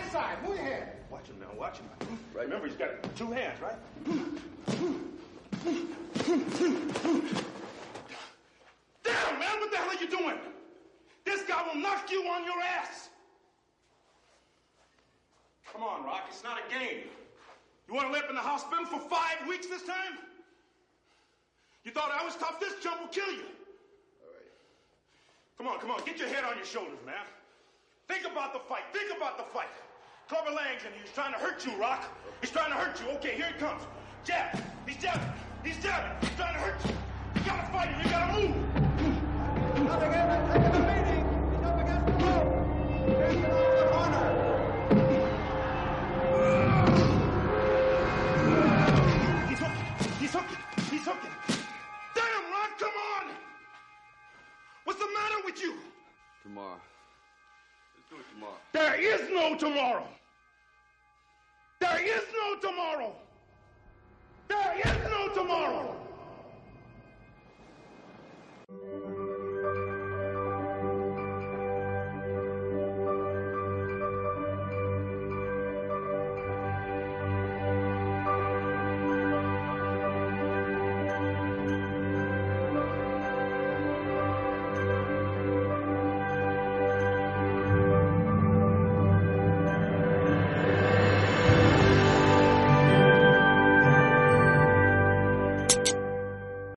side. Move your head. Watch him now, watch him. Right, remember, he's got 2 hands, right? Damn, man, what the hell are you doing? This guy will knock you on your ass. Come on, Rock, it's not a game. You want to live in the hospital for 5 weeks this time? You thought I was tough? This jump will kill you. All right. Come on, get your head on your shoulders, man. Think about the fight, Clubber Lang's in here. He's trying to hurt you, Rock. He's trying to hurt you. Okay, here he comes. Jab. He's jabbing. He's trying to hurt you. You gotta fight him. You gotta move. He's up against the meeting. He's up against the rope. Here's the corner. He's hooking. Damn, Rock, come on. What's the matter with you? Tomorrow. Let's do it tomorrow. There is no tomorrow. There is no tomorrow. There is no tomorrow.